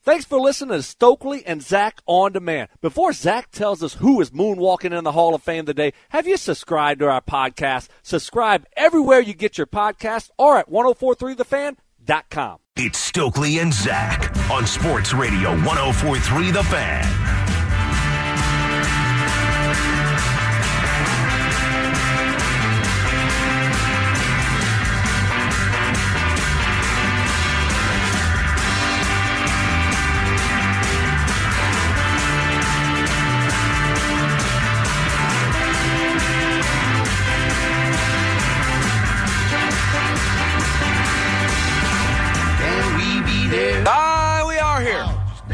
Thanks for listening to Stokely and Zach On Demand. Before Zach tells us who is moonwalking in the Hall of Fame today, have you subscribed to our podcast? Subscribe everywhere you get your podcast or at 1043thefan.com. It's Stokely and Zach on Sports Radio 1043 The Fan. We are here.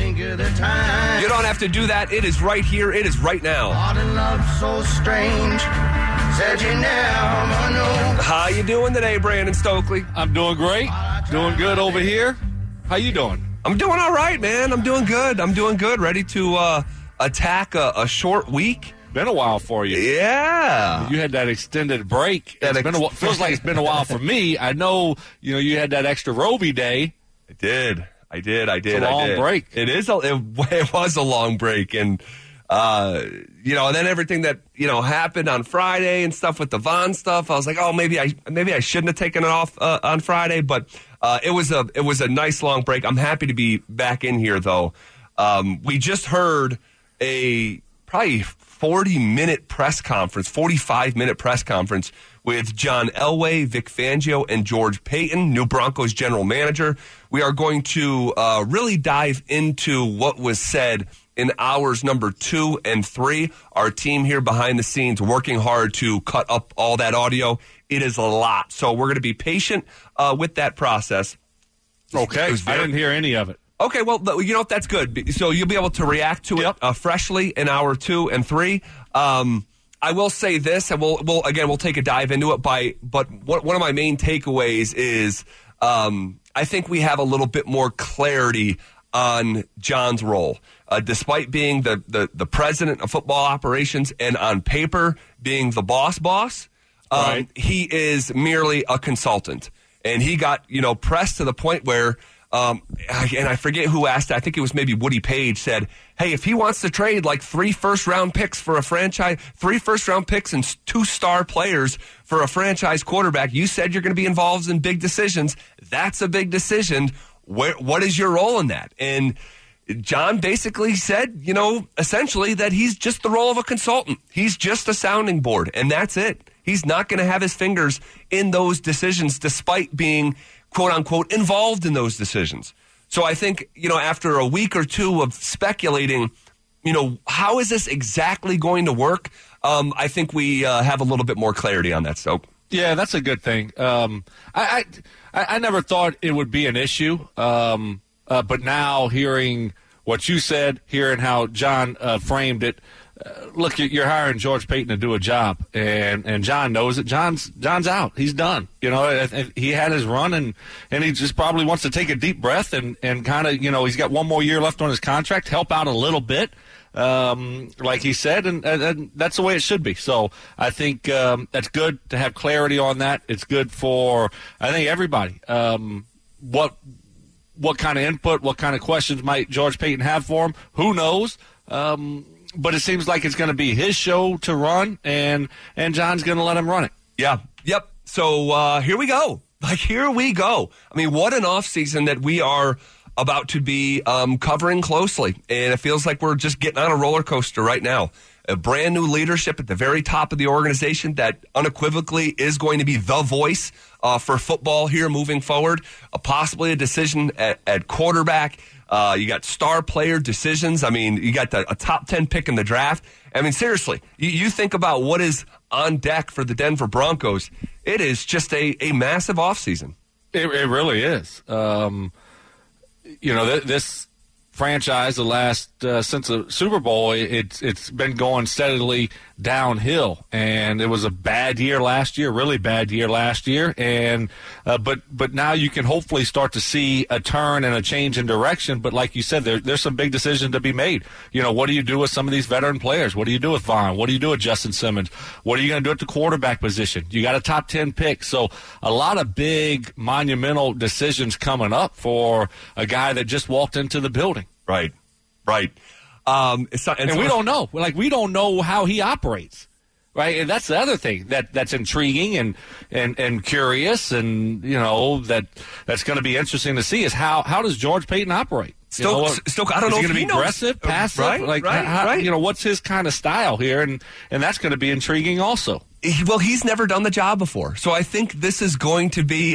You don't have to do that. It is right here. It is right now. So strange. Said you never know. How you doing today, Brandon Stokely? I'm doing great. Doing good over here. How you doing? I'm doing all right, man. I'm doing good. Ready to attack a short week. Been a while for you. Yeah. You had that extended break. Feels like it's been a while for me. I know, you had that extra Roby day. I did. It's a long break. It was a long break, and and then everything that happened on Friday and stuff with the Vaughn stuff. I was like, oh, maybe I shouldn't have taken it off on Friday, but it was a nice long break. I'm happy to be back in here though. We just heard a probably 45-minute press conference with John Elway, Vic Fangio, and George Paton, new Broncos general manager. We are going to really dive into what was said in hours number 2 and 3. Our team here behind the scenes working hard to cut up all that audio. It is a lot. So we're going to be patient with that process. Okay. I didn't hear any of it. Okay, well, that's good. So you'll be able to react to it freshly in hour 2 and 3. I will say this, and we'll take a dive into it. But one of my main takeaways is I think we have a little bit more clarity on John's role, despite being the president of football operations and on paper being the boss. Right. He is merely a consultant, and he got pressed to the point where. And I forget who asked it. I think it was maybe Woody Page said, hey, if he wants to trade like 3 first-round picks for a franchise, 3 first-round picks and 2 star players for a franchise quarterback, you said you're going to be involved in big decisions. That's a big decision. What is your role in that? And John basically said, essentially that he's just the role of a consultant. He's just a sounding board, and that's it. He's not going to have his fingers in those decisions despite being quote-unquote, involved in those decisions. So I think, after a week or two of speculating, how is this exactly going to work? I think we have a little bit more clarity on that. So yeah, that's a good thing. I never thought it would be an issue, but now hearing what you said, hearing how John framed it, look, you're hiring George Paton to do a job, and John knows it. John's out. He's done. He had his run, and he just probably wants to take a deep breath and kind of, he's got one more year left on his contract, help out a little bit, like he said, and that's the way it should be. So I think that's good to have clarity on that. It's good for, I think, everybody. What kind of input, what kind of questions might George Paton have for him? Who knows? But it seems like it's going to be his show to run, and John's going to let him run it. Yeah. Yep. So here we go. Here we go. I mean, what an offseason that we are about to be covering closely. And it feels like we're just getting on a roller coaster right now. A brand new leadership at the very top of the organization that unequivocally is going to be the voice for football here moving forward. Possibly a decision at quarterback. You got star player decisions. I mean, you got a top 10 pick in the draft. I mean, seriously, you think about what is on deck for the Denver Broncos. It is just a massive offseason. It really is. This franchise the last since the Super Bowl, it's been going steadily downhill, and it was a bad year last year, really bad year last year, and but now you can hopefully start to see a turn and a change in direction. But like you said, there's some big decisions to be made. You know, what do you do with some of these veteran players? What do you do with Vaughn? What do you do with Justin Simmons? What are you going to do at the quarterback position? You got a top 10 pick, so a lot of big monumental decisions coming up for a guy that just walked into the building. Right. And we don't know. We don't know how he operates, right? And that's the other thing that's intriguing and curious, and you know that's going to be interesting to see is how does George Payton operate? Stoke, I don't know. Is he if going to be aggressive, passive? Right. You know, what's his kind of style here, and that's going to be intriguing also. Well, he's never done the job before, so I think this is going to be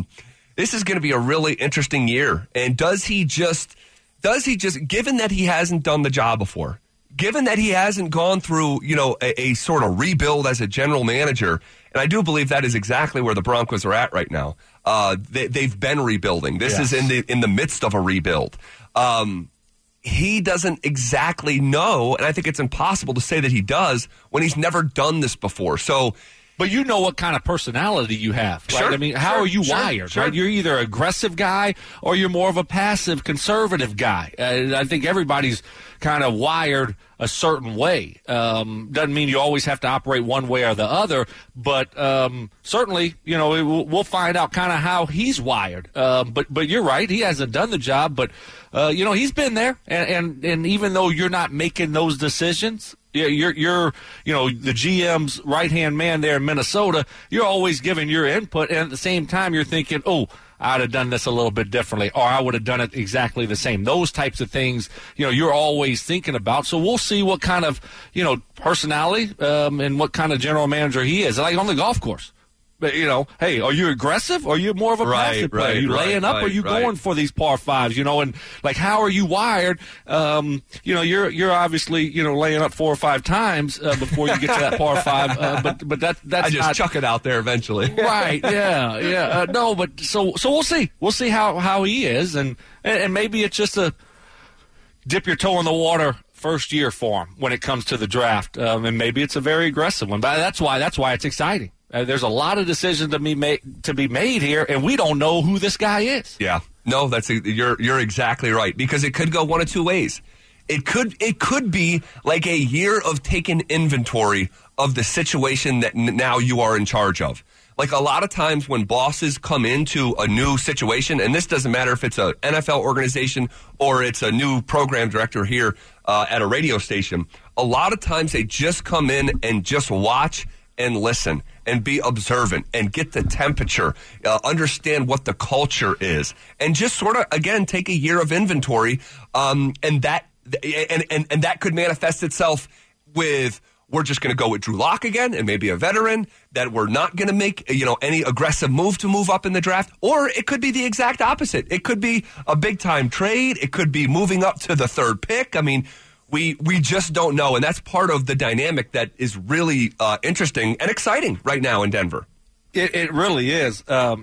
a really interesting year. And does he just, given that he hasn't done the job before, given that he hasn't gone through, you know, a sort of rebuild as a general manager, and I do believe that is exactly where the Broncos are at right now. They've been rebuilding. This is in the midst of a rebuild. He doesn't exactly know, and I think it's impossible to say that he does when he's never done this before. So, but you know what kind of personality you have, right? Sure, I mean, how are you wired, right? You're either an aggressive guy or you're more of a passive, conservative guy. I think everybody's kind of wired a certain way. Doesn't mean you always have to operate one way or the other, but certainly, you know, we'll find out kind of how he's wired. But you're right, he hasn't done the job, but you know, he's been there, and even though you're not making those decisions, you're you know, the GM's right-hand man there in Minnesota, you're always giving your input, and at the same time you're thinking, oh, I'd have done this a little bit differently, or I would have done it exactly the same. Those types of things, you know, you're always thinking about. So we'll see what kind of, you know, personality and what kind of general manager he is. Like on the golf course. But, you know, hey, are you aggressive or are you more of a passive player? Are you laying up or are you going for these par fives, you know, and like how are you wired? You know, you're obviously, you know, laying up 4 or 5 times before you get to that par five. But that's I just chuck it out there eventually. Right, yeah. No, but so we'll see. We'll see how he is, and maybe it's just a dip your toe in the water first year for him when it comes to the draft, and maybe it's a very aggressive one. But that's why it's exciting. There's a lot of decisions to be made here, and we don't know who this guy is. Yeah, no, you're exactly right, because it could go one of two ways. It could be like a year of taking inventory of the situation that now you are in charge of. Like a lot of times when bosses come into a new situation, and this doesn't matter if it's an NFL organization or it's a new program director here at a radio station, a lot of times they just come in and just watch and listen and be observant and get the temperature, understand what the culture is, and just sort of, again, take a year of inventory, and that could manifest itself with, we're just going to go with Drew Lock again and maybe a veteran, that we're not going to make, you know, any aggressive move to move up in the draft, or it could be the exact opposite. It could be a big-time trade. It could be moving up to the 3rd pick. I mean, we just don't know, and that's part of the dynamic that is really interesting and exciting right now in Denver. It really is.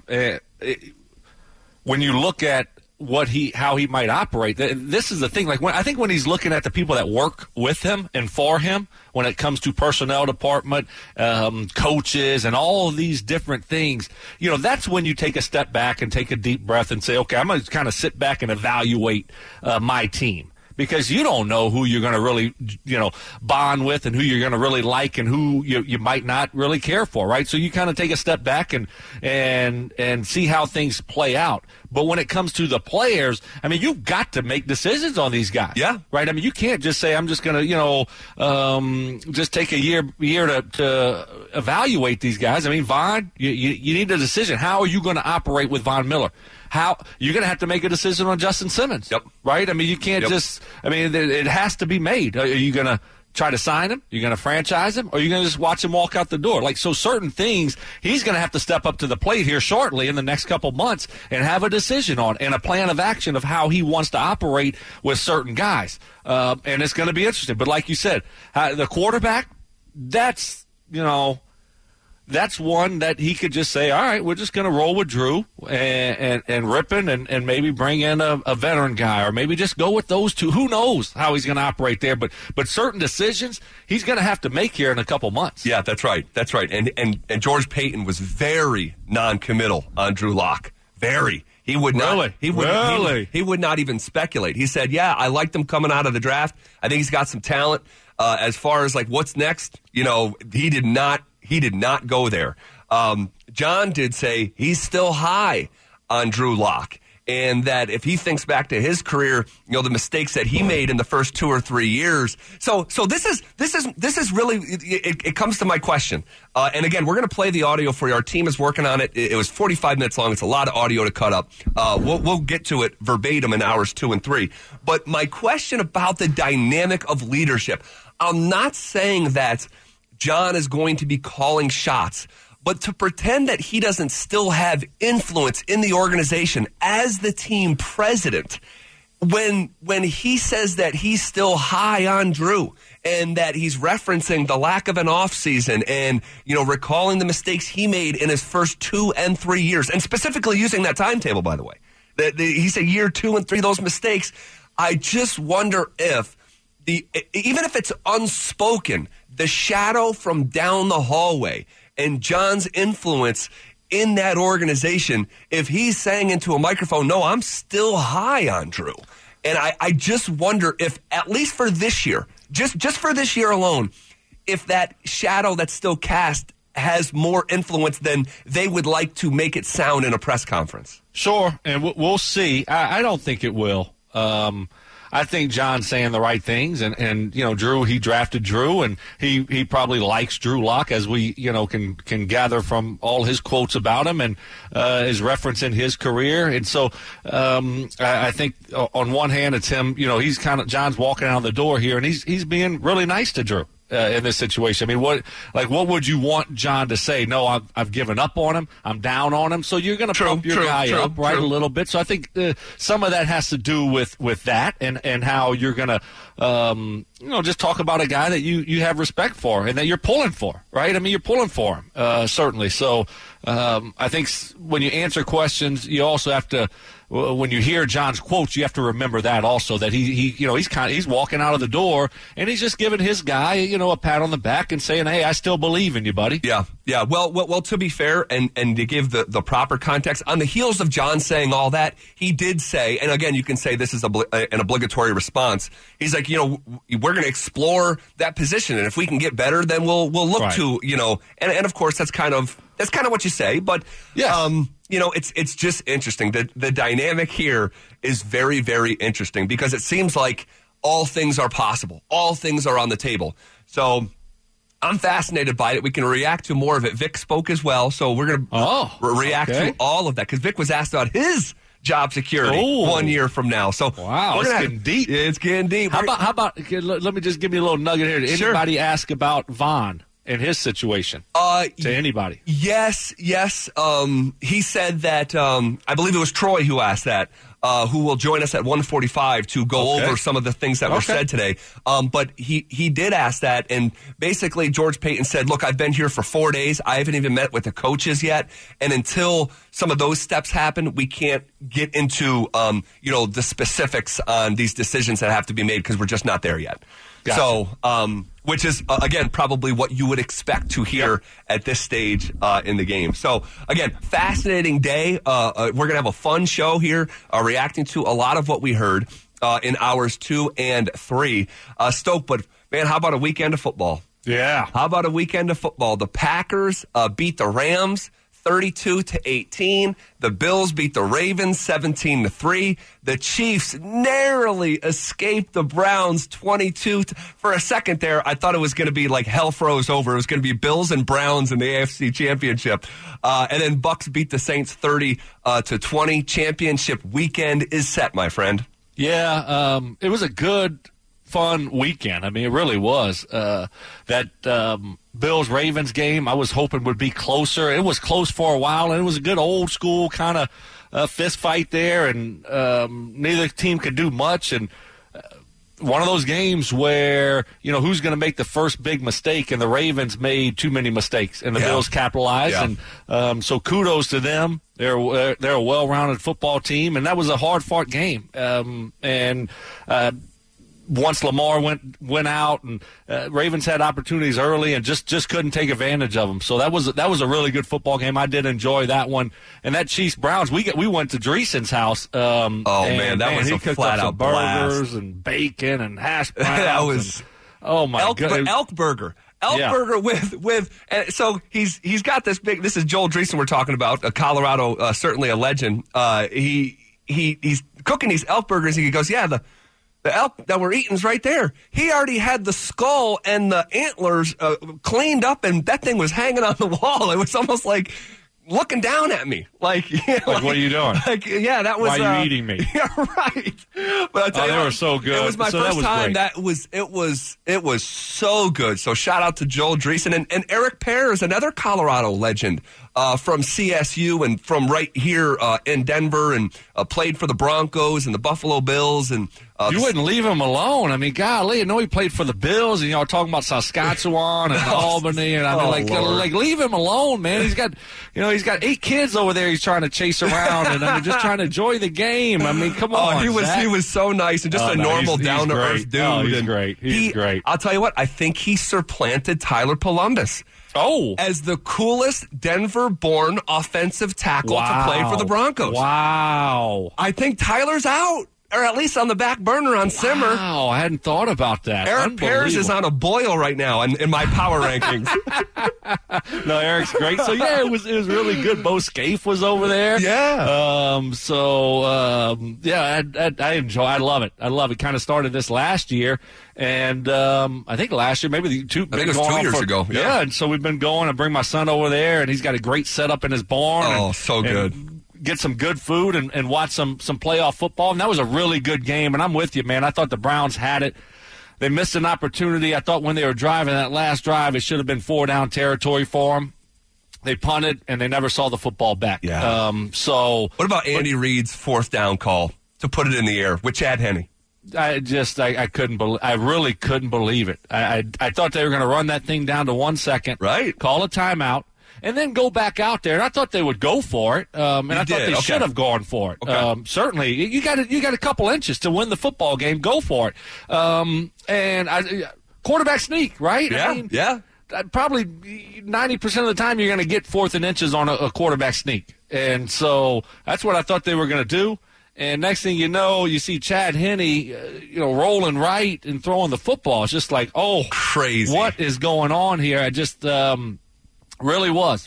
When you look at how he might operate, this is the thing. Like I think when he's looking at the people that work with him and for him, when it comes to personnel department, coaches, and all of these different things, you know, that's when you take a step back and take a deep breath and say, okay, I'm going to kind of sit back and evaluate my team. Because you don't know who you're going to really, you know, bond with and who you're going to really like and who you might not really care for, right? So you kind of take a step back and see how things play out. But when it comes to the players, I mean, you've got to make decisions on these guys. Yeah. Right? I mean, you can't just say, I'm just going to, you know, just take a year to evaluate these guys. I mean, Von, you need a decision. How are you going to operate with Von Miller? How you're going to have to make a decision on Justin Simmons. Yep. Right? I mean, you can't just, I mean, it has to be made. Are you going to try to sign him? You're going to franchise him? Or are you going to just watch him walk out the door? Like, so certain things he's going to have to step up to the plate here shortly in the next couple months and have a decision on and a plan of action of how he wants to operate with certain guys. And it's going to be interesting. But like you said, the quarterback, that's, you know, that's one that he could just say, all right, we're just going to roll with Drew and Rypien and maybe bring in a veteran guy, or maybe just go with those two. Who knows how he's going to operate there? But certain decisions he's going to have to make here in a couple months. Yeah, that's right. That's right. And George Paton was very non-committal on Drew Lock. Very. He would not. He would not even speculate. He said, "Yeah, I liked him coming out of the draft. I think he's got some talent. As far as like what's next, he did not. He did not go there." John did say he's still high on Drew Lock, and that if he thinks back to his career, the mistakes that he made in the first 2 or 3 years. So this is really it comes to my question. And again, we're going to play the audio for you. Our team is working on it. It was 45 minutes long. It's a lot of audio to cut up. We'll get to it verbatim in hours 2 and 3. But my question about the dynamic of leadership, I'm not saying that John is going to be calling shots, but to pretend that he doesn't still have influence in the organization as the team president, when he says that he's still high on Drew and that he's referencing the lack of an offseason and, recalling the mistakes he made in his first 2 and 3 years, and specifically using that timetable, by the way. He said year 2 and 3, those mistakes. I just wonder if even if it's unspoken, the shadow from down the hallway and John's influence in that organization, if he's saying into a microphone, no, I'm still high on Drew. And I just wonder if, at least for this year, just for this year alone, if that shadow that's still cast has more influence than they would like to make it sound in a press conference. Sure, and we'll see. I don't think it will. I think John's saying the right things, and Drew, he drafted Drew, and he probably likes Drew Lock, as we can gather from all his quotes about him and his reference in his career. And so I think on one hand it's him, he's John's walking out the door here, and he's being really nice to Drew. In this situation, I mean, what would you want John to say? No, I've given up on him. I'm down on him. So you're going to pump your guy up, right, a little bit. So I think some of that has to do with that and how you're going to, just talk about a guy that you have respect for and that you're pulling for, right? I mean, you're pulling for him, certainly. So I think when you answer questions, you also have to. When you hear John's quotes, you have to remember that also, that he's walking out of the door and he's just giving his guy, a pat on the back and saying, "Hey, I still believe in you, buddy." Yeah. Well, to be fair and to give the proper context, on the heels of John saying all that, he did say, and again, you can say this is an obligatory response. He's like, we're going to explore that position, and if we can get better, then we'll look right to, and of course that's kind of what you say, but yes. It's just interesting. The dynamic here is very, very interesting because it seems like all things are possible. All things are on the table. So I'm fascinated by it. We can react to more of it. Vic spoke as well, so we're going to react to all of that because Vic was asked about his job security 1 year from now. So wow, it's getting deep. It's getting deep. How about? Let me just give you a little nugget here. Did anybody ask about Von in his situation to anybody? Yes. He said that, I believe it was Troy who asked that, who will join us at 1:45 to go over some of the things that were said today. But he did ask that, and basically George Paton said, look, I've been here for 4 days. I haven't even met with the coaches yet. And until some of those steps happen, we can't get into, the specifics on these decisions that have to be made because we're just not there yet. Gotcha. So, which is, again, probably what you would expect to hear at this stage in the game. So, again, fascinating day. We're going to have a fun show here, reacting to a lot of what we heard in hours 2 and 3. Stoke, but, man, how about a weekend of football? Yeah. How about a weekend of football? The Packers beat the Rams 32-18. The Bills beat the Ravens 17-3. The Chiefs narrowly escaped the Browns 22. For a second there, I thought it was going to be like hell froze over. It was going to be Bills and Browns in the AFC Championship. And then Bucks beat the Saints 30-20. Championship weekend is set, my friend. Yeah, it was a good, fun weekend. I mean, it really was. That Bills-Ravens game, I was hoping would be closer. It was close for a while, and it was a good old-school kind of fist fight there, and neither team could do much. And one of those games where, who's going to make the first big mistake, and the Ravens made too many mistakes, and the Bills capitalized. Yeah. And so kudos to them. They're a well-rounded football team, and that was a hard-fought game. Once Lamar went out, and Ravens had opportunities early and just couldn't take advantage of them. So that was a really good football game. I did enjoy that one. And that Chiefs Browns, we went to Dreesen's house. That was a flat out burgers and bacon and hash browns. That was elk burger. Burger with so he's got this big. This is Joel Dreesen we're talking about, a Colorado, certainly a legend. He's cooking these elk burgers. And he goes, the elk that we're eating's right there. He already had the skull and the antlers cleaned up, and that thing was hanging on the wall. It was almost like looking down at me. Like what are you doing? That was. Why are you eating me? Yeah, right. But I'll tell you, they were so good. It was my first time. Great. It was so good. So shout out to Joel Dreesen and Eric Pear is another Colorado legend from CSU and from right here in Denver, and played for the Broncos and the Buffalo Bills. And you wouldn't leave him alone. I mean, golly, I know he played for the Bills, and talking about Saskatchewan and Albany, and I mean, leave him alone, man. He's got, he's got 8 kids over there. He's trying to chase around, and just trying to enjoy the game. I mean, come on. He was so nice and just a normal, down to earth dude. Oh, he's great. He's great. I'll tell you what. I think he supplanted Tyler Columbus. As the coolest Denver-born offensive tackle to play for the Broncos. Wow. I think Tyler's out, or at least on the back burner on simmer. Wow, I hadn't thought about that. Eric Pears is on a boil right now in my power rankings. No, Eric's great. So, it was really good. Bo Scaife was over there. Yeah. I enjoy. I love it. Kind of started this last year. And I think last year, maybe I think it was 2 years ago. Yeah, and so we've been going. I bring my son over there, and he's got a great setup in his barn. Oh, so good. Get some good food and watch some playoff football. And that was a really good game. And I'm with you, man. I thought the Browns had it. They missed an opportunity. I thought when they were driving that last drive, it should have been 4-down territory for them. They punted, and they never saw the football back. Yeah. What about Andy Reid's 4th down call to put it in the air with Chad Henne? I couldn't believe. I really couldn't believe it. I thought they were going to run that thing down to 1 second, right? Call a timeout, and then go back out there. And I thought they would go for it. And I thought they should have gone for it. Okay. Certainly, you got a couple inches to win the football game. Go for it. Quarterback sneak, right? Yeah. Probably 90% of the time you're going to get 4th and inches on a quarterback sneak, and so that's what I thought they were going to do. And next thing you know, you see Chad Henne, rolling right and throwing the football. It's just like, crazy. What is going on here? I just really was.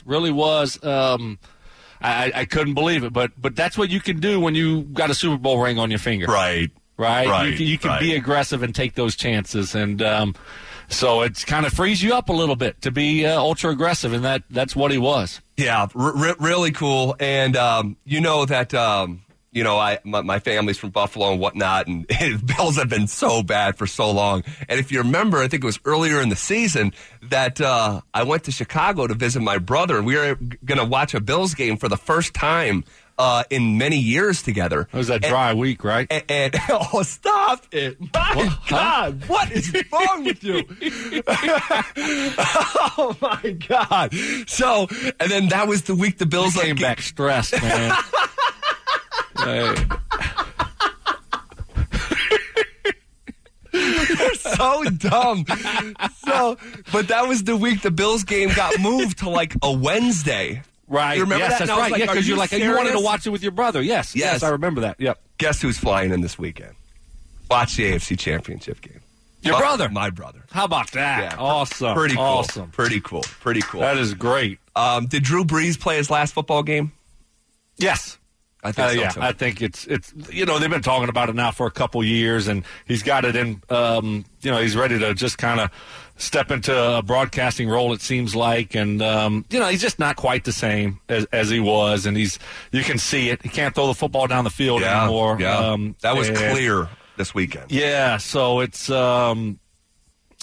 I couldn't believe it. But that's what you can do when you got a Super Bowl ring on your finger. Right. You can be aggressive and take those chances. And so it's kind of frees you up a little bit to be ultra aggressive, and that's what he was. Yeah, really cool. And that. My family's from Buffalo and whatnot, and Bills have been so bad for so long. And if you remember, I think it was earlier in the season that I went to Chicago to visit my brother, and we were going to watch a Bills game for the first time in many years together. It was that dry week, right? And stop it. My God, what is wrong with you? Oh, my God. So, and then that was the week the Bills came back stressed, man. They're so dumb. But that was the week the Bills game got moved to like a Wednesday. Right. You remember that? That's right. Like, because you wanted to watch it with your brother. Yes, I remember that. Yep. Guess who's flying in this weekend? Watch the AFC Championship game. Your brother? My brother. How about that? Yeah, awesome. Pretty cool. Awesome. Pretty cool. That is great. Did Drew Brees play his last football game? Yes. I think so, too. I think it's they've been talking about it now for a couple years, and he's got it in. He's ready to just kind of step into a broadcasting role. It seems like, and he's just not quite the same as he was, and you can see it. He can't throw the football down the field anymore. Yeah, that was clear this weekend. Yeah, so it's I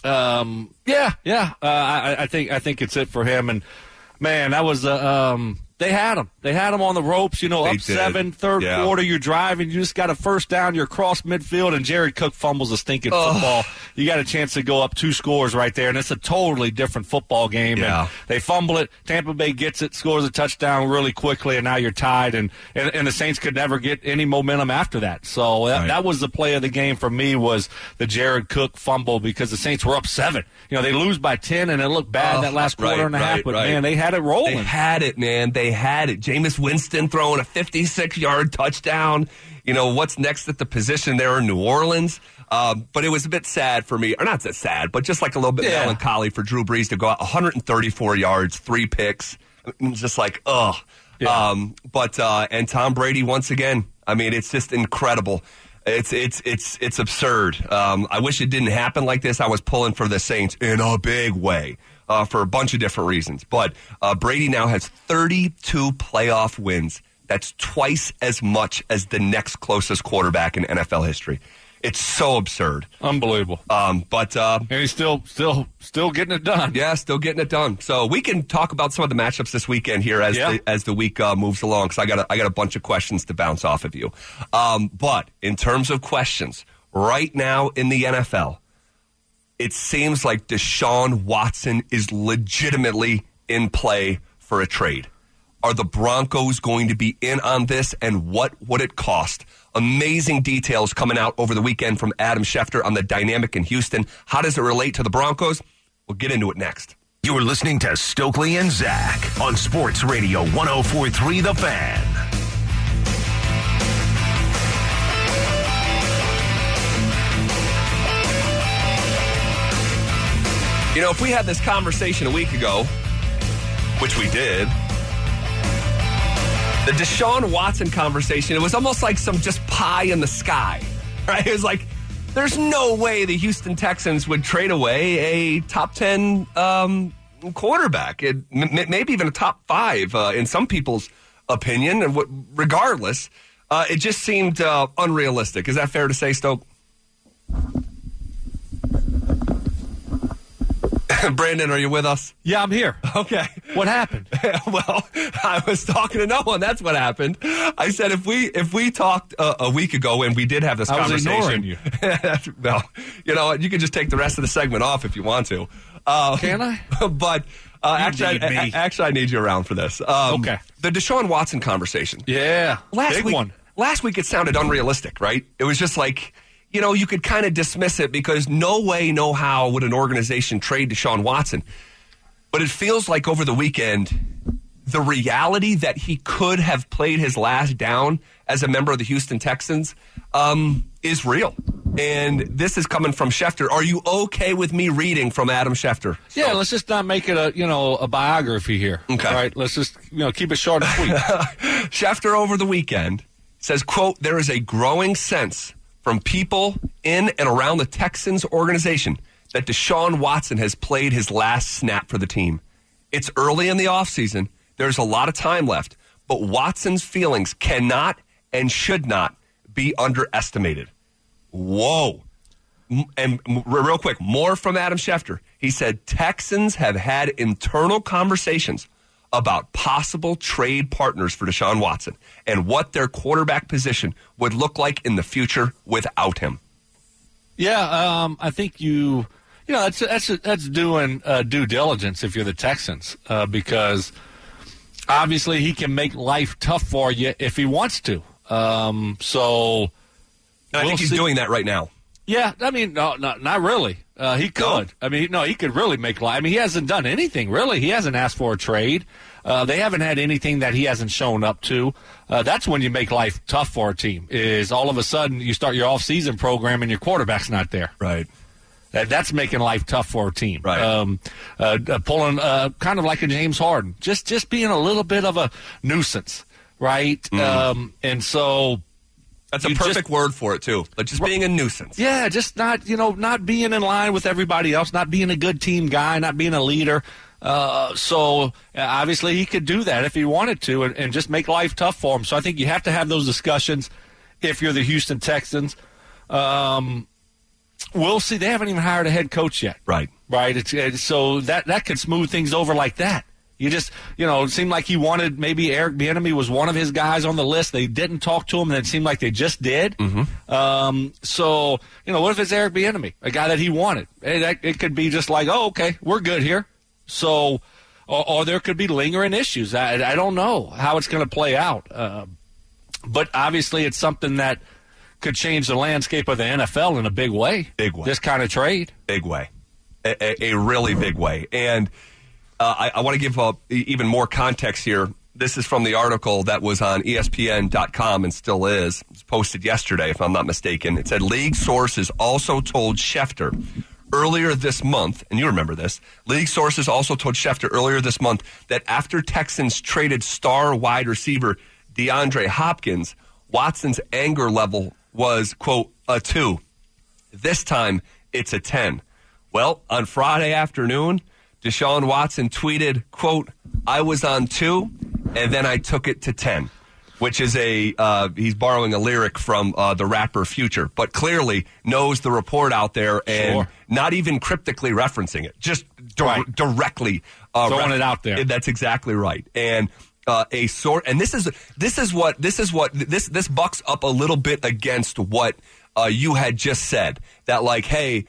think it's it for him, and man, that was They had him. They had him on the ropes, They up did. 7, third quarter, you're driving, you just got a first down, you're across midfield, and Jared Cook fumbles a stinking football. You got a chance to go up 2 scores right there, and it's a totally different football game. Yeah. And they fumble it, Tampa Bay gets it, scores a touchdown really quickly, and now you're tied, and the Saints could never get any momentum after that. So that was the play of the game for me, was the Jared Cook fumble, because the Saints were up 7. They lose by 10, and it looked bad that last quarter and a half, but man, they had it rolling. They had it, man. They had it. Jameis Winston throwing a 56-yard touchdown. What's next at the position there in New Orleans? But it was a bit sad for me, or not that sad, but just like a little bit melancholy for Drew Brees to go out 134 yards, 3 picks. Just like, ugh. Yeah. And Tom Brady once again. I mean, it's just incredible. It's absurd. I wish it didn't happen like this. I was pulling for the Saints in a big way. For a bunch of different reasons. But Brady now has 32 playoff wins. That's twice as much as the next closest quarterback in NFL history. It's so absurd. Unbelievable. And he's still getting it done. Yeah, still getting it done. So we can talk about some of the matchups this weekend here as the week moves along, because I got a bunch of questions to bounce off of you. But in terms of questions, right now in the NFL, it seems like Deshaun Watson is legitimately in play for a trade. Are the Broncos going to be in on this, and what would it cost? Amazing details coming out over the weekend from Adam Schefter on the dynamic in Houston. How does it relate to the Broncos? We'll get into it next. You're listening to Stokely and Zach on Sports Radio 104.3 The Fan. If we had this conversation a week ago, which we did, the Deshaun Watson conversation, it was almost like some just pie in the sky, right? It was like, there's no way the Houston Texans would trade away a top 10 quarterback, maybe even a top 5 in some people's opinion. And regardless, it just seemed unrealistic. Is that fair to say, Stoke? Brandon, are you with us? Yeah, I'm here. Okay. What happened? Well, I was talking to no one. That's what happened. I said if we talked a week ago and we did have this conversation. I was ignoring you. Well, you can just take the rest of the segment off if you want to. Can I? But actually, I need you around for this. Okay. The Deshaun Watson conversation. Yeah. Big one. Last week it sounded unrealistic, right? It was just like, you could kind of dismiss it because no way, no how would an organization trade Deshaun Watson. But it feels like over the weekend, the reality that he could have played his last down as a member of the Houston Texans is real. And this is coming from Schefter. Are you okay with me reading from Adam Schefter? Yeah, let's just not make it a biography here. Okay. All right, let's just keep it short and sweet. Schefter over the weekend says, quote, "There is a growing sense from people in and around the Texans organization that Deshaun Watson has played his last snap for the team. It's early in the offseason. There's a lot of time left, but Watson's feelings cannot and should not be underestimated." Whoa. And real quick, more from Adam Schefter. He said Texans have had internal conversations about possible trade partners for Deshaun Watson and what their quarterback position would look like in the future without him. Yeah, I think that's doing due diligence if you're the Texans, because obviously he can make life tough for you if he wants to. So I think he's doing that right now. Yeah, I mean, no, not really. He could. No. I mean, no, he could really make life. I mean, he hasn't done anything, really. He hasn't asked for a trade. They haven't had anything that he hasn't shown up to. That's when you make life tough for a team, is all of a sudden you start your off-season program and your quarterback's not there. Right. That's making life tough for a team. Right. Pulling kind of like a James Harden, just being a little bit of a nuisance, right? Mm. And so... That's a perfect word for it, too. Like just being a nuisance. Yeah, just not being in line with everybody else, not being a good team guy, not being a leader. So obviously he could do that if he wanted to and just make life tough for him. So I think you have to have those discussions if you're the Houston Texans. We'll see. They haven't even hired a head coach yet. Right. Right. So that could smooth things over like that. It seemed like he wanted, maybe Eric Bieniemy was one of his guys on the list. They didn't talk to him, and it seemed like they just did. So, what if it's Eric Bieniemy, a guy that he wanted? It could be just like, oh, okay, we're good here. So, or there could be lingering issues. I don't know how it's going to play out. But obviously it's something that could change the landscape of the NFL in a big way. Big way. This kind of trade. Big way. A really big way. And I want to give even more context here. This is from the article that was on ESPN.com and still is. It was posted yesterday, if I'm not mistaken. It said, league sources also told Schefter earlier this month, and you remember this, league sources also told Schefter earlier this month that after Texans traded star wide receiver DeAndre Hopkins, Watson's anger level was, quote, a 2. This time, it's a 10. Well, on Friday afternoon, Deshaun Watson tweeted, quote, I was on 2, and then I took it to 10, which is he's borrowing a lyric from the rapper Future, but clearly knows the report out there and not even cryptically referencing it, just directly throwing it out there. That's exactly right. And this bucks up a little bit against what you had just said, that like, hey,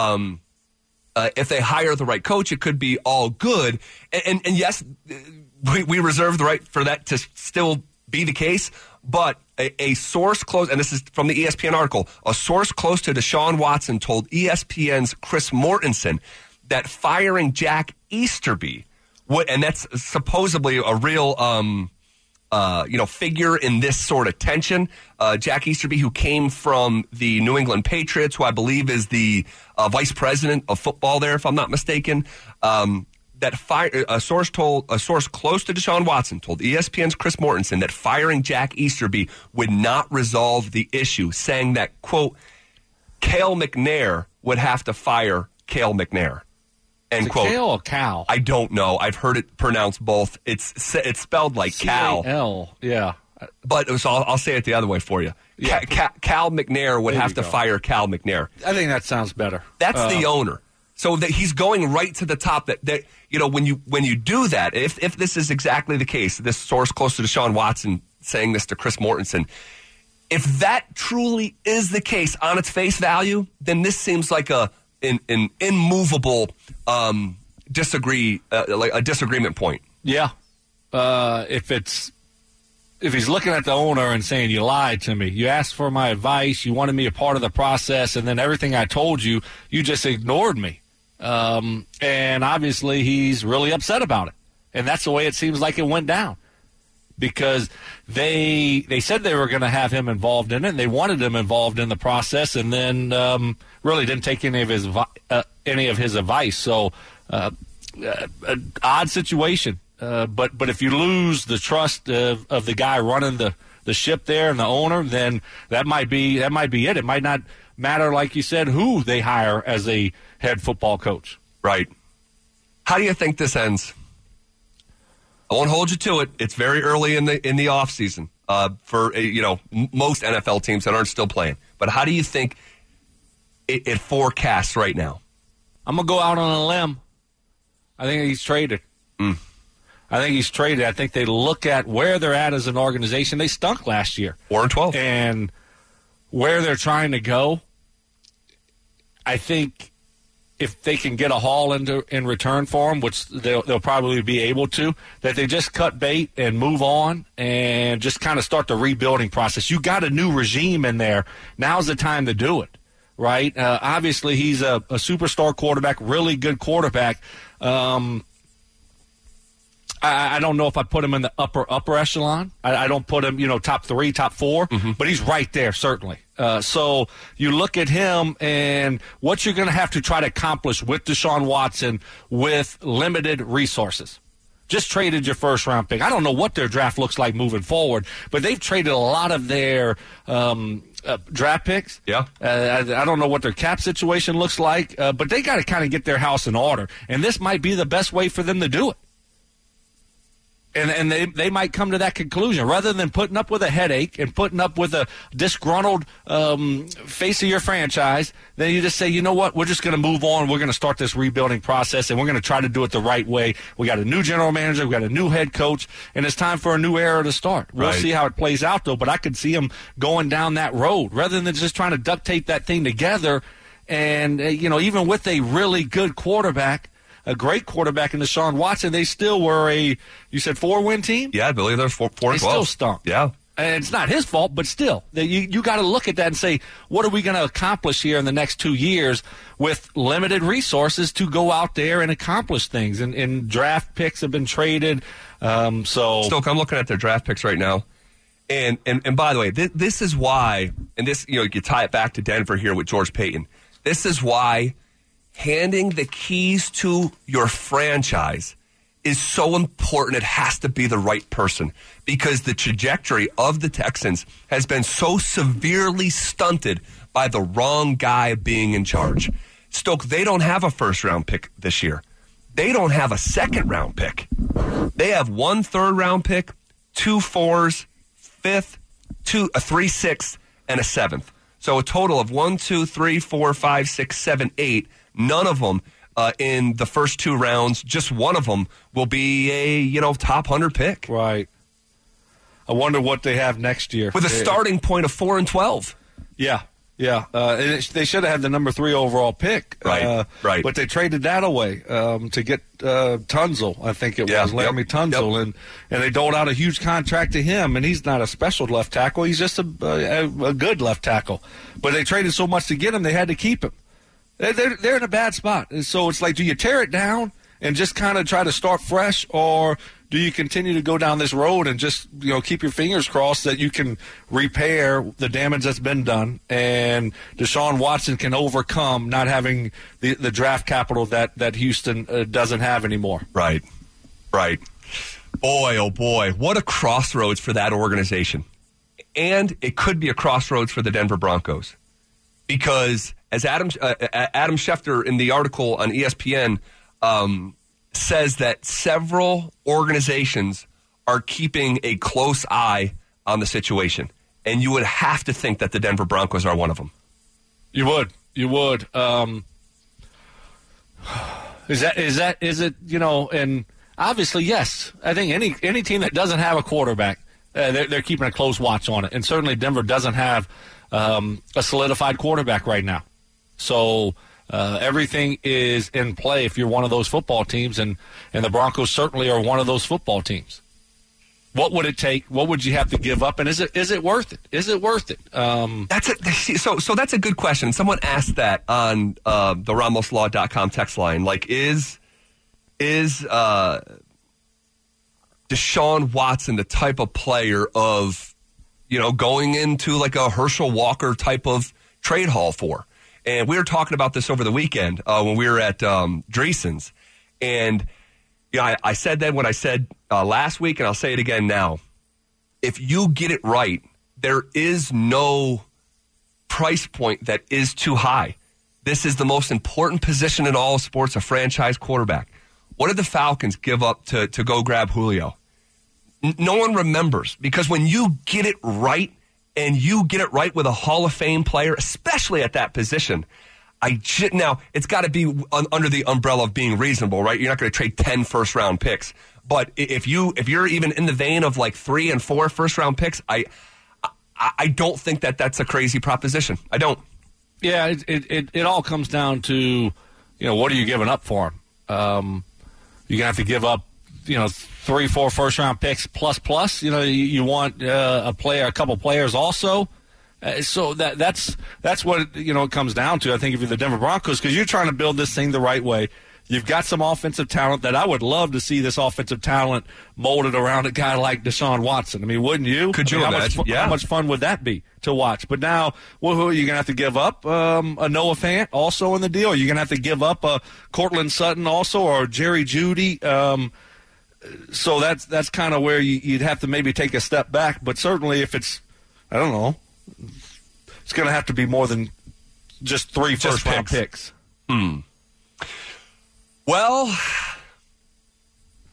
if they hire the right coach, it could be all good. And yes, we reserve the right for that to still be the case. But a source close, and this is from the ESPN article, a source close to Deshaun Watson told ESPN's Chris Mortensen that firing Jack Easterby and that's supposedly a real figure in this sort of tension. Jack Easterby, who came from the New England Patriots, who I believe is the vice president of football there, if I'm not mistaken. A source close to Deshaun Watson told ESPN's Chris Mortensen that firing Jack Easterby would not resolve the issue, saying that, quote, Cale McNair would have to fire Cale McNair. End quote. Cale or Cal? I don't know. I've heard it pronounced both. It's spelled like Cal. C-A-L, yeah. But I'll say it the other way for you. Yeah. Cal McNair would have to fire Cal McNair. I think that sounds better. That's the owner. So that he's going right to the top. That when you do that, if this is exactly the case, this source close to Deshaun Watson saying this to Chris Mortensen, if that truly is the case on its face value, then this seems like an immovable disagreement point. Yeah. If he's looking at the owner and saying, you lied to me, you asked for my advice, you wanted me a part of the process, and then everything I told you, you just ignored me. And obviously he's really upset about it. And that's the way it seems like it went down. Because they said they were going to have him involved in it, and they wanted him involved in the process, and then really didn't take any of his advice. So, an odd situation. But if you lose the trust of the guy running the ship there and the owner, then that might be it. It might not matter, like you said, who they hire as a head football coach. Right. How do you think this ends? I won't hold you to it. It's very early in the offseason for most NFL teams that aren't still playing. But how do you think it forecasts right now? I'm gonna go out on a limb. I think he's traded. I think he's traded. I think they look at where they're at as an organization. They stunk last year, 4-12, and where they're trying to go. I think if they can get a haul in return for him, which they'll probably be able to, that they just cut bait and move on and just kind of start the rebuilding process. You got a new regime in there. Now's the time to do it, right? Obviously, he's a superstar quarterback, really good quarterback. I don't know if I put him in the upper echelon. I don't put him, top 3, top 4, but he's right there, certainly. So you look at him and what you're going to have to try to accomplish with Deshaun Watson with limited resources. Just traded your first-round pick. I don't know what their draft looks like moving forward, but they've traded a lot of their draft picks. Yeah. I don't know what their cap situation looks like, but they got to kind of get their house in order, and this might be the best way for them to do it. And they might come to that conclusion. Rather than putting up with a headache and putting up with a disgruntled face of your franchise, then you just say, you know what, we're just going to move on. We're going to start this rebuilding process, and we're going to try to do it the right way. We got a new general manager. We got a new head coach, and it's time for a new era to start. We'll see how it plays out, though, but I could see them going down that road rather than just trying to duct tape that thing together. And, even with a really good quarterback, a great quarterback in Deshaun Watson, they still were you said 4-win team? Yeah, I believe they're 4-12. They still stunk. Yeah. And it's not his fault, but still, you got to look at that and say, what are we going to accomplish here in the next 2 years with limited resources to go out there and accomplish things? And draft picks have been traded. Stoke, I'm looking at their draft picks right now. And by the way, this is why, and this, you tie it back to Denver here with George Payton. This is why handing the keys to your franchise is so important. It has to be the right person because the trajectory of the Texans has been so severely stunted by the wrong guy being in charge. Stoke, they don't have a first-round pick this year. They don't have a second-round pick. They have 1 third-round pick, 2 fours, 5th, 3 6th, and a 7th. So a total of 1, 2, 3, 4, 5, 6, 7, 8. None of them in the first 2 rounds. Just one of them will be a top 100 pick. Right. I wonder what they have next year with a starting point of 4-12. Yeah. They should have had the number 3 overall pick. Right. But they traded that away to get Tunzel. I think it was Laramie Tunzel, and they doled out a huge contract to him. And he's not a special left tackle; he's just a good left tackle. But they traded so much to get him, they had to keep him. They're in a bad spot. And so it's like, do you tear it down and just kind of try to start fresh, or do you continue to go down this road and just keep your fingers crossed that you can repair the damage that's been done and Deshaun Watson can overcome not having the draft capital that Houston doesn't have anymore? Right. Boy, oh boy, what a crossroads for that organization. And it could be a crossroads for the Denver Broncos because as Adam Schefter in the article on ESPN says that several organizations are keeping a close eye on the situation, and you would have to think that the Denver Broncos are one of them. You would. Is it? And obviously, yes. I think any team that doesn't have a quarterback, they're keeping a close watch on it, and certainly Denver doesn't have a solidified quarterback right now. So everything is in play if you're one of those football teams, and the Broncos certainly are one of those football teams. What would it take? What would you have to give up? And is it worth it? Is it worth it? So that's a good question. Someone asked that on the RamosLaw.com text line. Like, is Deshaun Watson the type of player of, going into like a Herschel Walker type of trade haul for? And we were talking about this over the weekend when we were at Dreesen's. And I said that when I said last week, and I'll say it again now. If you get it right, there is no price point that is too high. This is the most important position in all of sports, a franchise quarterback. What did the Falcons give up to go grab Julio? No one remembers, because when you get it right, and you get it right with a Hall of Fame player, especially at that position, now it's got to be under the umbrella of being reasonable, right? You're not going to trade 10 first-round picks. But if you're even in the vein of like 3 and 4 first-round picks, I don't think that's a crazy proposition. I don't. Yeah, it all comes down to, what are you giving up for him? You're going to have to give up, 3, 4 first-round picks plus. You want a couple players also. So that's what it comes down to. I think if you're the Denver Broncos, because you're trying to build this thing the right way. You've got some offensive talent that I would love to see this offensive talent molded around a guy like Deshaun Watson. I mean, wouldn't you? Could you imagine? How much fun would that be to watch? But now, who are you going to have to give up? A Noah Fant also in the deal? Are you going to have to give up a Cortland Sutton also, or Jerry Jeudy? So that's kind of where you'd have to maybe take a step back. But certainly if it's, I don't know, it's going to have to be more than just 3 first-round picks. Well,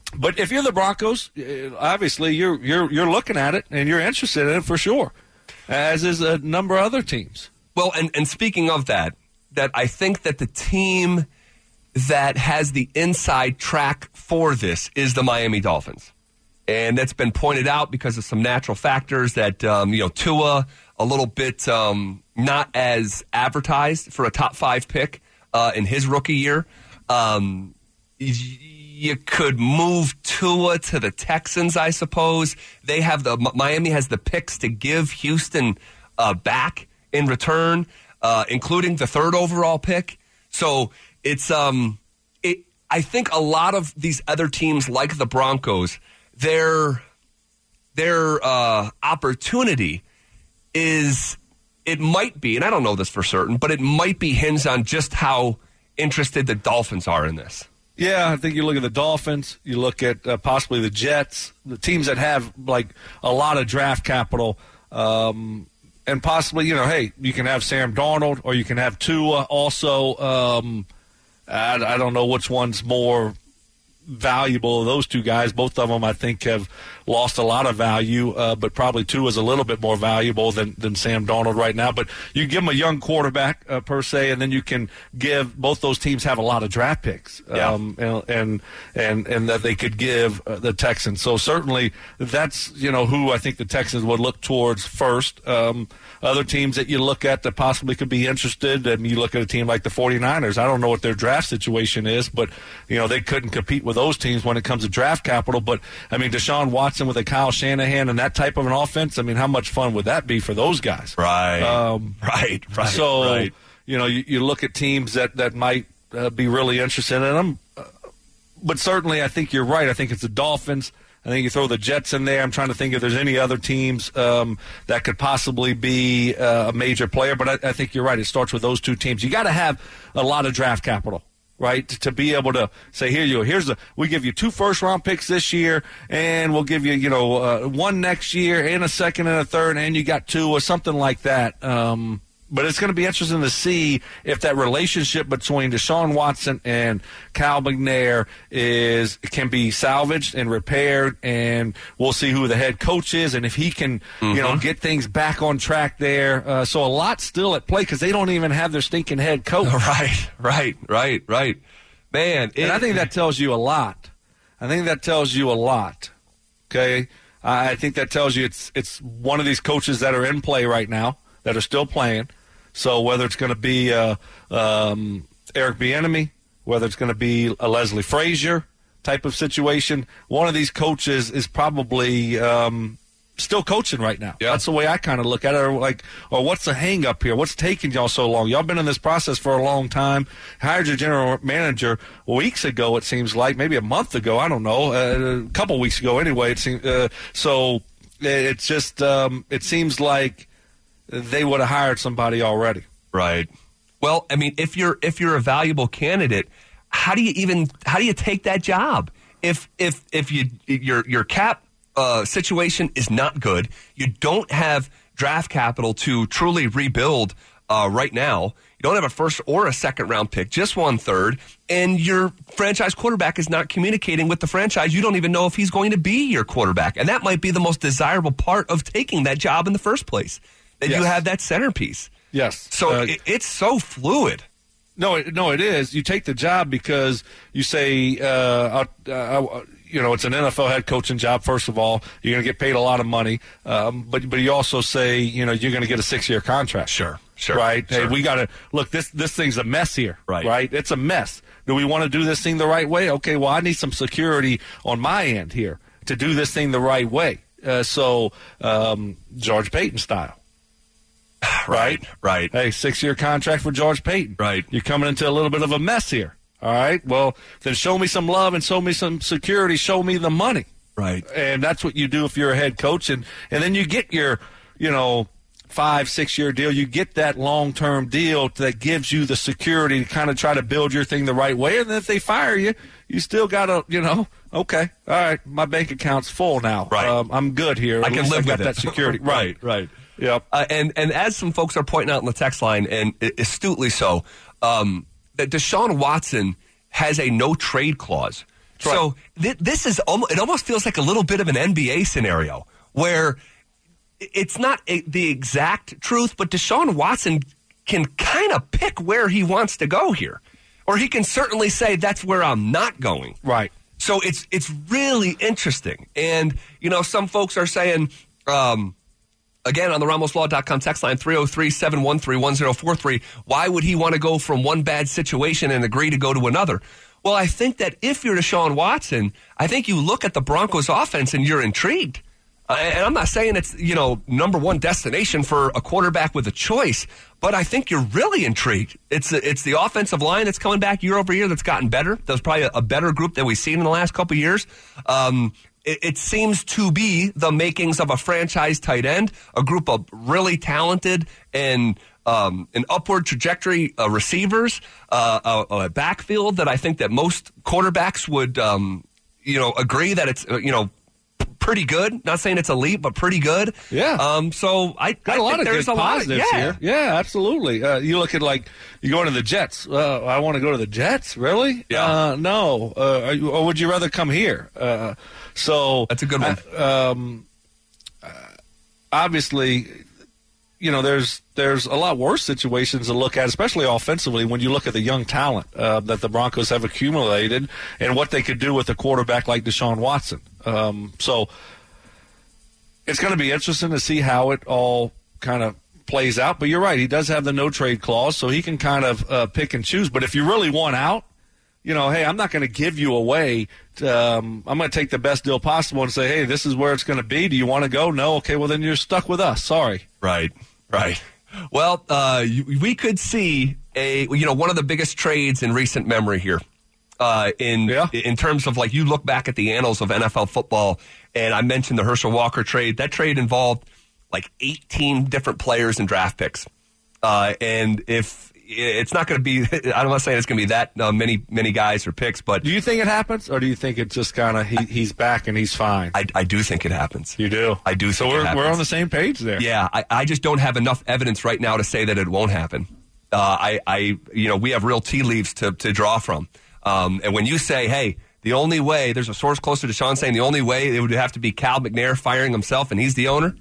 But if you're the Broncos, obviously you're looking at it and you're interested in it for sure, as is a number of other teams. Well, and speaking of that I think that the team that has the inside track for this is the Miami Dolphins. And that's been pointed out because of some natural factors that, Tua, a little bit not as advertised for a top 5 pick in his rookie year. You could move Tua to the Texans, I suppose. Miami has the picks to give Houston back in return, including the 3rd overall pick. So it's I think a lot of these other teams like the Broncos, their opportunity it might be, and I don't know this for certain, but it might be hinged on just how interested the Dolphins are in this. Yeah, I think you look at the Dolphins, you look at possibly the Jets, the teams that have like a lot of draft capital, and possibly, hey, you can have Sam Darnold or you can have Tua also. I don't know which one's more valuable of those two guys. Both of them, I think, have lost a lot of value, but probably Tua is a little bit more valuable than Sam Darnold right now. But you give them a young quarterback, per se, and then you can give both those teams have a lot of draft picks, and that they could give the Texans. So certainly that's, who I think the Texans would look towards first. Other teams that you look at that possibly could be interested, and you look at a team like the 49ers. I don't know what their draft situation is, but, they couldn't compete with those teams when it comes to draft capital. But, Deshaun Watson with a Kyle Shanahan and that type of an offense, how much fun would that be for those guys? Right. Right. So, you look at teams that might be really interested in them. But certainly I think you're right. I think it's the Dolphins. I think you throw the Jets in there. I'm trying to think if there's any other teams that could possibly be a major player. But I think you're right. It starts with those two teams. You got to have a lot of draft capital, right, to be able to say, we give you 2 first-round picks this year, and we'll give you, 1 next year, and a second and a third, and you got 2 or something like that. But it's going to be interesting to see if that relationship between Deshaun Watson and Cal McNair can be salvaged and repaired, and we'll see who the head coach is and if he can, get things back on track there. So a lot still at play because they don't even have their stinking head coach. Right. Man. And I think that tells you a lot. Okay? I think that tells you it's one of these coaches that are in play right now that are still playing. So whether it's going to be Eric Bieniemy, whether it's going to be a Leslie Frazier type of situation, one of these coaches is probably still coaching right now. Yeah. That's the way I kind of look at it. Or what's the hang up here? What's taking y'all so long? Y'all been in this process for a long time. Hired your general manager weeks ago, it seems like, maybe a month ago. I don't know, a couple weeks ago anyway. It seems, so it's just it seems like they would have hired somebody already. Right. Well, if you're a valuable candidate, how do you take that job? If your cap situation is not good, you don't have draft capital to truly rebuild right now. You don't have a first or a second round pick, just 1/3, and your franchise quarterback is not communicating with the franchise. You don't even know if he's going to be your quarterback, and that might be the most desirable part of taking that job in the first place. That you have that centerpiece. Yes. So it's so fluid. No, it is. You take the job because you say, it's an NFL head coaching job, first of all. You're going to get paid a lot of money. But you also say, you're going to get a 6-year contract. Sure. Right? Sure. Hey, we got to – look, this thing's a mess here. Right? It's a mess. Do we want to do this thing the right way? Okay, well, I need some security on my end here to do this thing the right way. George Payton style. Right. Hey, 6-year contract for George Payton. Right. You're coming into a little bit of a mess here. All right. Well, then show me some love and show me some security. Show me the money. Right. And that's what you do if you're a head coach. And then you get your, 5-6 year deal. You get that long-term deal that gives you the security to kind of try to build your thing the right way. And then if they fire you, you still got to, okay, all right, my bank account's full now. Right. I'm good here. I can live with that security. Right. Yep. And as some folks are pointing out in the text line, and astutely so, that Deshaun Watson has a no-trade clause. So this is it almost feels like a little bit of an NBA scenario where it's not the exact truth, but Deshaun Watson can kind of pick where he wants to go here. Or he can certainly say, that's where I'm not going. Right. So it's really interesting. And, some folks are saying, again, on the RamosLaw.com text line, 303-713-1043, why would he want to go from one bad situation and agree to go to another? Well, I think that if you're Deshaun Watson, I think you look at the Broncos offense and you're intrigued. And I'm not saying it's, number one destination for a quarterback with a choice, but I think you're really intrigued. It's the offensive line that's coming back year over year that's gotten better. That was probably a better group than we've seen in the last couple of years. It seems to be the makings of a franchise tight end, a group of really talented and an upward trajectory receivers, a backfield that I think that most quarterbacks would, agree that it's, pretty good. Not saying it's elite, but pretty good. Yeah. So I got a lot of good positives here. Yeah, absolutely. You look at you go to the Jets. I want to go to the Jets. Really? Yeah. No. Or would you rather come here? So that's a good one. Obviously, there's a lot worse situations to look at, especially offensively, when you look at the young talent that the Broncos have accumulated and what they could do with a quarterback like Deshaun Watson. So it's going to be interesting to see how it all kind of plays out. But you're right, he does have the no-trade clause, so he can kind of pick and choose. But if you really want out, hey, I'm not going to give you away. I'm going to take the best deal possible and say, hey, this is where it's going to be. Do you want to go? No? Okay, well, then you're stuck with us. Sorry. Right. Well, we could see one of the biggest trades in recent memory here. In terms of you look back at the annals of NFL football, and I mentioned the Herschel Walker trade. That trade involved 18 different players and draft picks. And if it's not going to be, I'm not saying it's going to be that many guys or picks, but do you think it happens, or do you think it's just kind of he's back and he's fine? I do think it happens. You do? I do. So think it happens. We're on the same page there. Yeah, I just don't have enough evidence right now to say that it won't happen. We have real tea leaves to draw from. And when you say, hey, the only way, there's a source closer to Sean saying the only way it would have to be Cal McNair firing himself and he's the owner,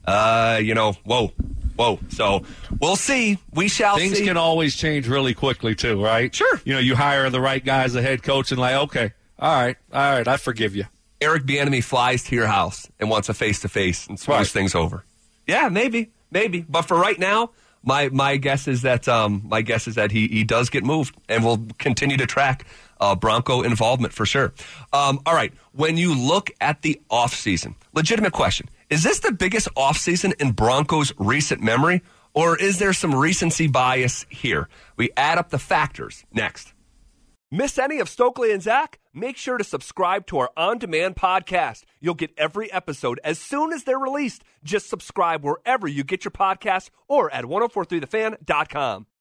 whoa. So we'll see. We shall see. Things can always change really quickly too, right? Sure. You hire the right guy as the head coach and okay, all right, I forgive you. Eric Bieniemy flies to your house and wants a face-to-face and smooths things over. Yeah, maybe. But for right now, my guess is that he does get moved, and we'll continue to track Bronco involvement for sure. All right, when you look at the offseason, legitimate question: is this the biggest offseason in Broncos' recent memory, or is there some recency bias here? We add up the factors next. Miss any of Stokely and Zach? Make sure to subscribe to our on-demand podcast. You'll get every episode as soon as they're released. Just subscribe wherever you get your podcasts or at 1043thefan.com.